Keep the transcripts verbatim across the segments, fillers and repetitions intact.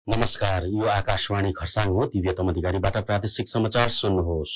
नमस्कार, यो आकाशवाणी खरसाङ हो। दिव्यतम अधिकारीबाट प्रादेशिक समाचार सुन्नुहोस्।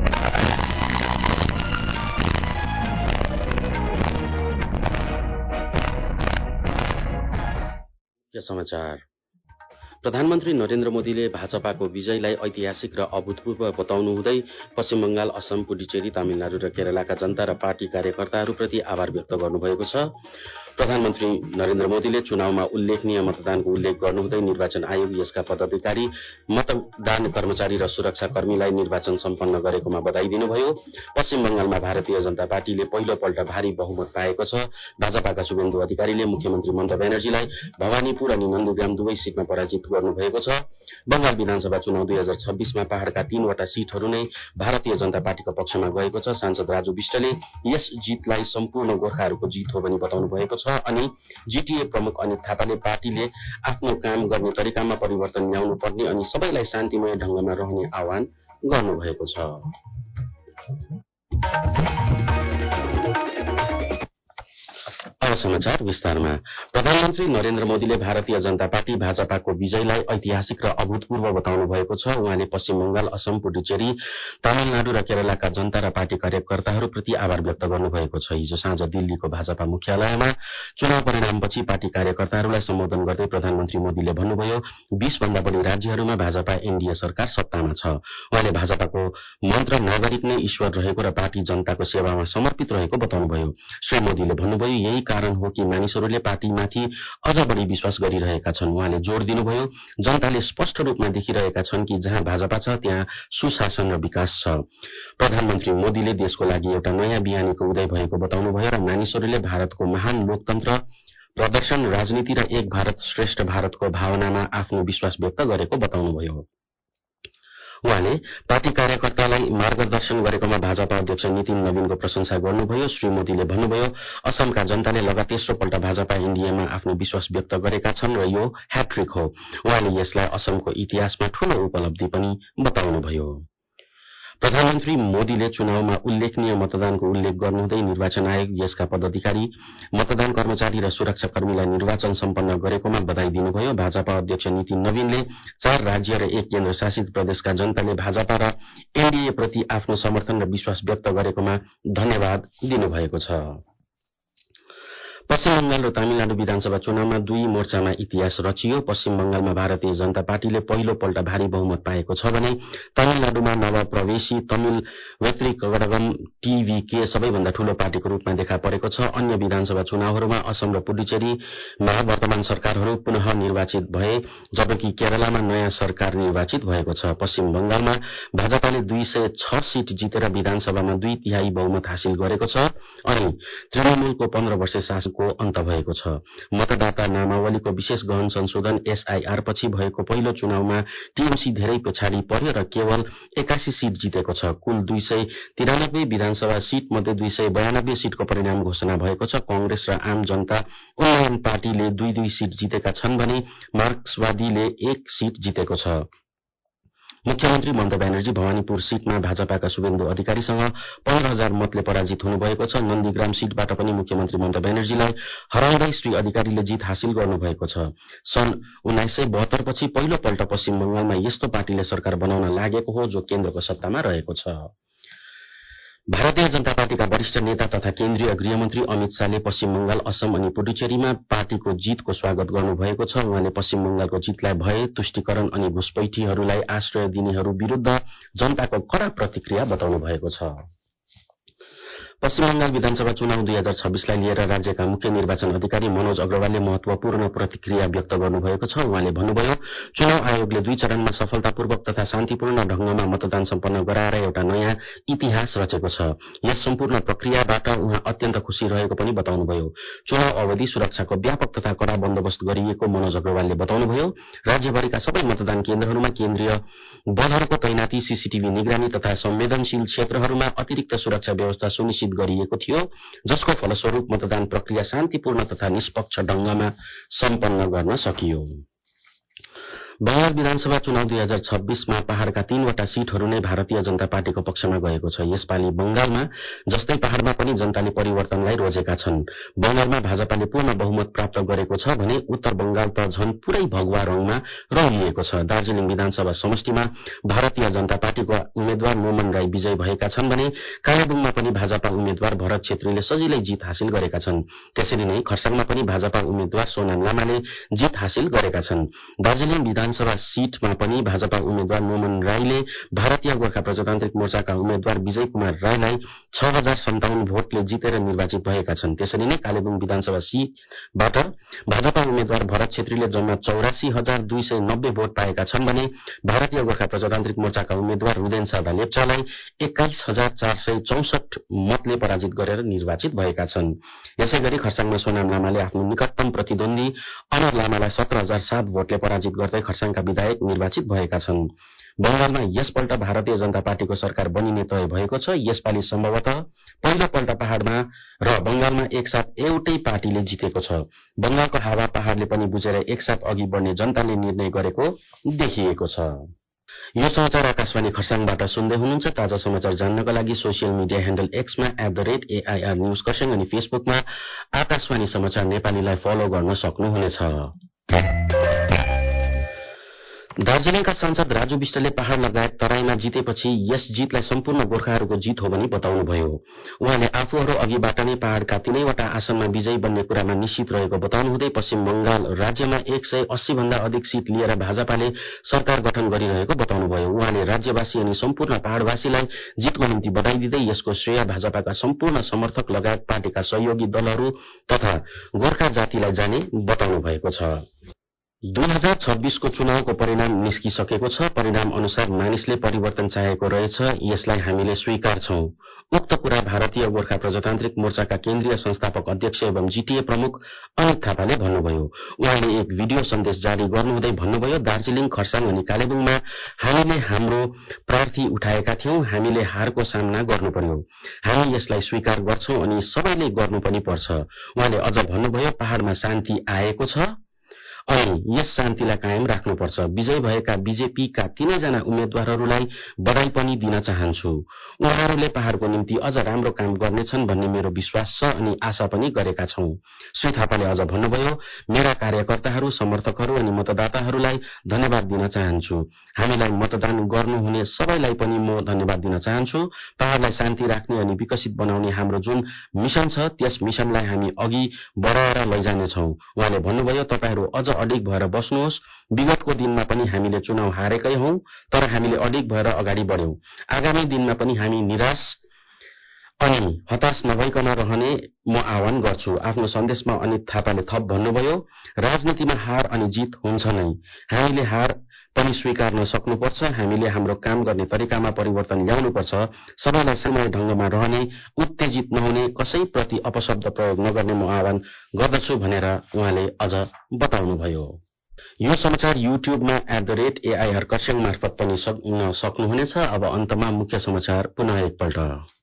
मुख्य समाचार। प्रधानमन्त्री नरेन्द्र मोदीले भाजपाको विजयलाई ऐतिहासिक र अभूतपूर्व बताउनुहुँदै पश्चिम बंगाल, असम, पुडुचेरी, तमिलनाडु र केरलाका जनता र पार्टी कार्यकर्ताहरूप्रति आभार व्यक्त गर्नुभएको छ। प्रधानमन्त्री नरेन्द्र मोदीले चुनावमा उल्लेखनीय मतदानको उल्लेख गर्नुहुँदै निर्वाचन आयोग, यसका पदाधिकारी, मतदान कर्मचारी र सुरक्षाकर्मीलाई निर्वाचन सम्पन्न गरेकोमा बधाई दिनुभयो। पश्चिम बंगालमा भारतीय जनता पार्टीले पहिलोपल्ट भारी बहुमत पाएको छ। भाजपाका शुभेन्दु अधिकारीले मुख्यमन्त्री ममता ब्यानर्जीलाई भवानीपुर अनि नन्दुग्राम दुवै सीटमा पराजित गर्नुभएको छ। बंगाल विधानसभा चुनाव दुई हजार छब्बीसमा पहाड़का तीनवटा सीटहरू नै भारतीय जनता पार्टीको पक्षमा गएको छ। सांसद राजु विष्टले यस जितलाई सम्पूर्ण गोर्खाहरूको जित हो भनी बताउनु भएको छ अनि जीटीए प्रमुख अनित थापाले पार्टीले आफ्नो काम गर्ने तरिकामा परिवर्तन ल्याउनु पर्ने अनि सबैलाई शान्तिमय ढंगमा रहने आह्वान गर्नुभएको छ। अब समाचार विस्तारमा। प्रधानमन्त्री नरेन्द्र मोदीले भारतीय जनता पार्टी भाजपाको विजयलाई ऐतिहासिक र अभूतपूर्व बताउनु भएको छ। उहाँले पश्चिम बंगाल, असम, पुडुचेरी, तमिलनाडु र केरलाका जनता र पार्टी कार्यकर्ताहरूप्रति आभार व्यक्त गर्नुभएको छ। हिजो साँझ दिल्लीको भाजपा मुख्यालयमा चुनाव परिणामपछि पार्टी कार्यकर्ताहरूलाई सम्बोधन गर्दै प्रधानमन्त्री मोदीले भन्नुभयो, बीस भन्दा बढी राज्यहरूमा भाजपा एनडीए सरकार सत्तामा छ। उहाँले भाजपाको मन्त्र नागरिक नै ईश्वर रहेको र पार्टी जनताको सेवामा समर्पित रहेको बताउनुभयो। श्री मोदीले भन्नुभयो, यही कारण हो कि मानिसहरूले पार्टीमाथि अझ बढी विश्वास गरिरहेका छन्। उहाँले जोड़ दिनुभयो, जनताले स्पष्ट रूपमा देखिरहेका छन् कि जहाँ भाजपा छ त्यहाँ सुशासन र विकास छ। प्रधानमन्त्री मोदीले देशको लागि एउटा नयाँ बिहानीको उदय भएको बताउनुभयो र मानिसहरूले भारतको महान लोकतन्त्र, प्रदर्शन, राजनीति र एक भारत श्रेष्ठ भारतको भावनामा आफ्नो विश्वास व्यक्त गरेको बताउनुभयो। उहाँले पार्टी कार्यकर्तालाई मार्गदर्शन गरेकोमा भाजपा अध्यक्ष नितिन नवीनको प्रशंसा गर्नुभयो। श्री मोदीले भन्नुभयो, असमका जनताले लगातार तेस्रो पल्ट भाजपा एनडीएमा आफ्नो विश्वास व्यक्त गरेका छन् र यो ह्याट्रिक हो। उहाँले यसलाई असमको इतिहासमा ठूलो उपलब्धि पनि बताउनुभयो। प्रधानमन्त्री मोदीले चुनावमा उल्लेखनीय मतदानको उल्लेख गर्नुहुँदै निर्वाचन आयोग, यसका पदाधिकारी, मतदान कर्मचारी र सुरक्षाकर्मीलाई निर्वाचन सम्पन्न गरेकोमा बधाई दिनुभयो। भाजपा अध्यक्ष नितिन नवीनले चार राज्य र एक केन्द्र शासित प्रदेशका जनताले भाजपा र एनडीए प्रति आफ्नो समर्थन र विश्वास व्यक्त गरेकोमा धन्यवाद दिनुभएको छ। पश्चिम बंगाल र तमिलनाडु विधानसभा चुनावमा दुई मोर्चामा इतिहास रचियो। पश्चिम बंगालमा भारतीय जनता पार्टीले पहिलो पल्ट भारी बहुमत पाएको छ भने तमिलनाडुमा नवप्रवेशी तमिल वैतृक कड़गम टीवीके सबैभन्दा ठूलो पार्टीको रूपमा देखा परेको छ। अन्य विधानसभा चुनावहरूमा असम र पुडुचेरीमा वर्तमान सरकारहरू पुनः निर्वाचित भए, जबकि केरलामा नयाँ सरकार निर्वाचित भएको छ। पश्चिम बंगालमा भाजपाले दुई सय छ सीट जितेर विधानसभामा दुई तिहाई बहुमत हासिल गरेको छ अनि तृणमूलको पन्ध्र वर्ष शासन को अन्त भएको छ। मतदाता नामावलीको विशेष गहन संशोधन एसआईआर पछि भएको पहिलो चुनावमा टीएमसी धेरै पछाडि पर्यो र केवल एकासी सीट जितेको छ। कुल दुई सय तिरानब्बे विधानसभा सीट मध्ये दुई सय बयानब्बे सीटको परिणाम घोषणा भएको छ। कांग्रेस र आम जनता उन्नयन पार्टीले दुई दुई सीट जितेका छन् भने मार्क्सवादीले एक सीट जितेको छ। मुख्यमन्त्री ममता ब्यानर्जी भवानीपुर सीटमा भाजपाका शुभेन्दु अधिकारीसँग पन्ध्र हजार मतले पराजित हुनुभएको छ। नन्दीग्राम सीटबाट पनि मुख्यमन्त्री ममता ब्यानर्जीलाई हराउँदै श्री अधिकारीले जित हासिल गर्नुभएको छ। सन् उन्नाइस सय बहत्तर पछि पहिलो पल्ट पश्चिम बंगालमा यस्तो पार्टीले सरकार बनाउन लागेको हो जो केन्द्रको सत्तामा रहेको छ। भारतीय जनता पार्टीका वरिष्ठ नेता तथा केन्द्रीय गृहमन्त्री अमित शाहले पश्चिम बंगाल, असम अनि पुडुचेरीमा पार्टीको जितको स्वागत गर्नुभएको छ। उहाँले पश्चिम बंगालको जितलाई भय, तुष्टिकरण अनि घुसपैठीहरूलाई आश्रय दिनेहरू विरूद्ध जनताको कड़ा प्रतिक्रिया बताउनु भएको छ। पश्चिम बंगाल विधानसभा चुनाव दुई हजार छब्बीसलाई लिएर राज्यका मुख्य निर्वाचन अधिकारी मनोज अग्रवालले महत्वपूर्ण प्रतिक्रिया व्यक्त गर्नुभएको छ। उहाँले भन्नुभयो, चुनाव आयोगले दुई चरणमा सफलतापूर्वक तथा शान्तिपूर्ण ढंगमा मतदान सम्पन्न गराएर एउटा नयाँ इतिहास रचेको छ। यस सम्पूर्ण प्रक्रियाबाट उहाँ अत्यन्त खुशी रहेको पनि बताउनुभयो। चुनाव अवधि सुरक्षाको व्यापक तथा कड़ा बन्दोबस्त गरिएको मनोज अग्रवालले बताउनुभयो। राज्यभरिका सबै मतदान केन्द्रहरूमा केन्द्रीय बलहरूको तैनाती, सीसीटीभी निगरानी तथा संवेदनशील क्षेत्रहरूमा अतिरिक्त सुरक्षा व्यवस्था सुनिश्चित गरिएको थियो, जसको फलस्वरूप मतदान प्रक्रिया शान्तिपूर्ण तथा निष्पक्ष ढंगमा सम्पन्न गर्न सकियो। बंगाल विधानसभा चुनाव दुई हजार छब्बीसमा पहाड़का तीनवटा सीटहरू नै भारतीय जनता पार्टीको पक्षमा गएको छ। यसपालि बंगालमा जस्तै पहाड़मा पनि जनताले परिवर्तनलाई रोजेका छन्। बंगालमा भाजपाले पूर्ण बहुमत प्राप्त गरेको छ भने उत्तर बंगाल त झन पुरै भगवा रंगमा रंगिएको छ। दार्जीलिङ विधानसभा समष्टिमा भारतीय जनता पार्टीको उम्मेद्वार मोमन राई विजयी भएका छन् भने कालेबुङमा पनि भाजपा उम्मेद्वार भरत छेत्रीले सजिलै जित हासिल गरेका छन्। त्यसरी नै खरसाङमा पनि भाजपा उम्मेद्वार सोनाम लामाले जित हासिल गरेका छन्। दार्जीलिङ विधानसभा सीटमा पनि भाजपा उम्मेद्वार मोमन राईले भारतीय गोर्खा प्रजातान्त्रिक मोर्चाका उम्मेद्वार विजय कुमार राईलाई छ हजार सन्ताउन्न भोटले जितेर निर्वाचित भएका छन्। त्यसरी नै कालेबुङ विधानसभा सीटबाट भाजपा उम्मेद्वार भरत छेत्रीले जम्मा चौरासी हजार दुई सय नब्बे भोट पाएका छन् भने भारतीय गोर्खा प्रजातान्त्रिक मोर्चाका उम्मेद्वार रुदेन सादा लेप्चालाई एक्काइस हजार चार सय चौसठ मतले पराजित गरेर निर्वाचित भएका छन्। यसै गरी खरसाङमा सोनाम लामाले आफ्नो निकटतम प्रतिद्वन्दी अमर लामालाई सत्र हजार सात भोटले पराजित गर्दै खरसाङका विधायक निर्वाचित भएका छन्। बंगालमा यसपल्ट भारतीय जनता पार्टीको सरकार बनिने तय भएको छ। यसपालि सम्भवतः पहिलो पल्ट पहाड़मा र बंगालमा एकसाथ एउटै पार्टीले जितेको छ। बंगालको हावा पहाड़ले पनि बुझेर एकसाथ अघि बढ्ने जनताले निर्णय गरेको देखिएको छ। यो समाचार आकाशवाणी खरसाङबाट सुन्दै हुनुहुन्छ। ताजा समाचार जान्नका लागि सोसियल मिडिया ह्यान्डल एक्समा at the rate AIR news Kurseong अनि फेसबुकमा आकाशवाणी समाचार नेपालीलाई फलो गर्न सक्नुहुनेछ। दार्जीलिङका सांसद राजु विष्टले पहाड़ लगायत तराईमा जितेपछि यस जितलाई सम्पूर्ण गोर्खाहरूको जित हो भनी बताउनुभयो। उहाँले आफूहरू अघिबाट नै पहाड़का तीनैवटा आसनमा विजयी बन्ने कुरामा निश्चित रहेको बताउनुहुँदै पश्चिम बंगाल राज्यमा एक सय अस्सी भन्दा अधिक सीट लिएर भाजपाले सरकार गठन गरिरहेको बताउनुभयो। उहाँले राज्यवासी अनि सम्पूर्ण पहाड़वासीलाई जितको निम्ति बधाई दिँदै यसको श्रेय भाजपाका सम्पूर्ण समर्थक लगायत पार्टीका सहयोगी दलहरू तथा गोर्खा जातिलाई जाने बताउनु भएको छ। दुई हजार छब्बीसको चुनावको परिणाम निस्किसकेको छ। परिणाम अनुसार मानिसले परिवर्तन चाहेको रहेछ, यसलाई हामीले स्वीकार छौं। उक्त कुरा भारतीय गोर्खा प्रजातान्त्रिक मोर्चाका केन्द्रीय संस्थापक अध्यक्ष एवं जीटीए प्रमुख अनित थापाले भन्नुभयो। उहाँले एक भिडियो सन्देश जारी गर्नुहुँदै भन्नुभयो, दार्जीलिङ, खरसाङ अनि कालेबुङमा हामीले हाम्रो प्रार्थी उठाएका थियौं। हामीले हारको सामना गर्नु पर्यो। हामी यसलाई स्वीकार गर्छौं अनि सबैले गर्नु पनि पर्छ। उहाँले अझ भन्नुभयो, पहाड़मा शान्ति आएको छ अनि यस शान्तिलाई कायम राख्नुपर्छ। विजय भएका बीजेपीका तीनैजना उम्मेद्वारहरूलाई बधाई पनि दिन चाहन्छु। उहाँहरूले पहाड़को निम्ति अझ राम्रो काम गर्नेछन् भन्ने मेरो विश्वास छ अनि आशा पनि गरेका छौं। श्री थापाले अझ भन्नुभयो, मेरा कार्यकर्ताहरू, समर्थकहरू अनि मतदाताहरूलाई धन्यवाद दिन चाहन्छु। हामीलाई मतदान गर्नुहुने सबैलाई पनि म धन्यवाद दिन चाहन्छु। पहाड़लाई शान्ति राख्ने अनि विकसित बनाउने हाम्रो जुन मिशन छ त्यस मिशनलाई हामी अघि बढाएर लैजानेछौं। उहाँले भन्नुभयो, तपाईहरू अझ अडिग भएर बस्नुहोस्। विगतको दिनमा पनि हामीले चुनाव हारेकै हौं, तर हामीले अडिग भएर अगाडि बढ्यौं। आगामी दिनमा पनि हामी निराश अनि हताश नभइकन रहने म आह्वान गर्छु। आफ्नो सन्देशमा अनित थापाले थप भन्नुभयो, राजनीतिमा हार अनि जित हुन्छ नै। हामीले हार पनि स्वीकार्न सक्नुपर्छ। हामीले हाम्रो काम गर्ने तरिकामा परिवर्तन ल्याउनुपर्छ। सबैलाई सामान्य ढंगमा रहने, उत्तेजित नहुने, कसैप्रति अपशब्द प्रयोग नगर्ने म आह्वान गर्दछु भनेर उहाँले अझ बताउनुभयो। यो समाचार युट्युबमा at the rate AIR Kurseong मार्फत पनि सुन्न सक्नुहुनेछ। अब अन्तमा मुख्य समाचार पुनः एकपल्ट।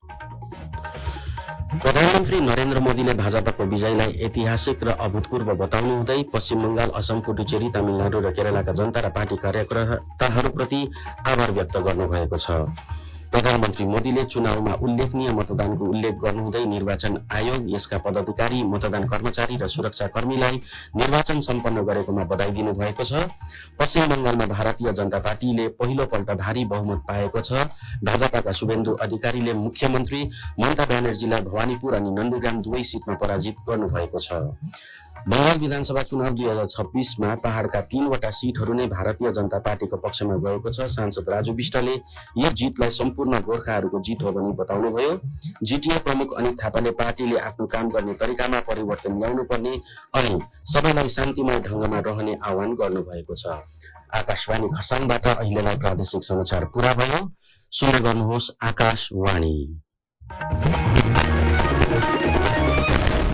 प्रधानमन्त्री नरेन्द्र मोदीले भाजपाको विजयलाई ऐतिहासिक र अभूतपूर्व बताउनुहुँदै पश्चिम बंगाल, असम, पुडुचेरी, तमिलनाडु र केरलका जनता र पार्टी कार्यकर्ताहरूप्रति आभार व्यक्त गर्नुभएको छ। प्रधानमन्त्री मोदीले चुनावमा उल्लेखनीय मतदानको उल्लेख गर्नुहुँदै निर्वाचन आयोग, यसका पदाधिकारी, मतदान कर्मचारी र सुरक्षाकर्मीलाई निर्वाचन सम्पन्न गरेकोमा बधाई दिनुभएको छ। पश्चिम बंगालमा भारतीय जनता पार्टीले पहिलो पल्ट भारी बहुमत पाएको छ। भाजपाका शुभेन्दु अधिकारीले मुख्यमन्त्री ममता ब्यानर्जीलाई भवानीपुर अनि नन्दीग्राम दुवै सीटमा पराजित गर्नुभएको छ। बंगाल विधानसभा चुनाव दुई हजार छब्बीसमा पहाड़का तीनवटा सीटहरू नै भारतीय जनता पार्टीको पक्षमा गएको छ। सांसद राजु विष्टले यस जितलाई सम्पूर्ण गोर्खाहरूको जित हो भनी बताउनुभयो। जीटीए प्रमुख अनित थापाले पार्टीले आफ्नो काम गर्ने तरिकामा परिवर्तन ल्याउनुपर्ने अनि सबैलाई शान्तिमय ढंगमा रहने आह्वान गर्नुभएको छ। आकाशवाणी खरसाङबाट अहिलेलाई प्रादेशिक समाचार पूरा भयो। सुन्दै गर्नुहोस् आकाशवाणी।